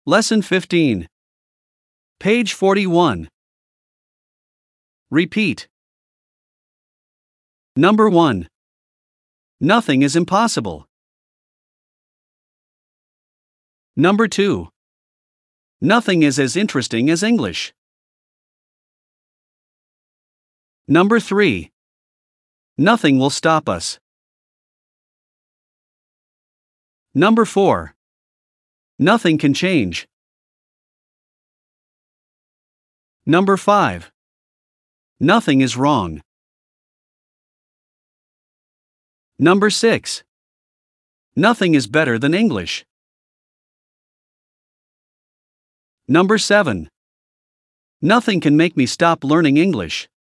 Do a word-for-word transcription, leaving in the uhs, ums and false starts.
Lesson fifteen. Page forty-one. Repeat. Number one. Nothing is impossible. Number two. Nothing is as interesting as English. Number three. Nothing will stop us. Number four. Nothing can change. Number five. Nothing is wrong. Number six. Nothing is better than English. Number seven. Nothing can make me stop learning English.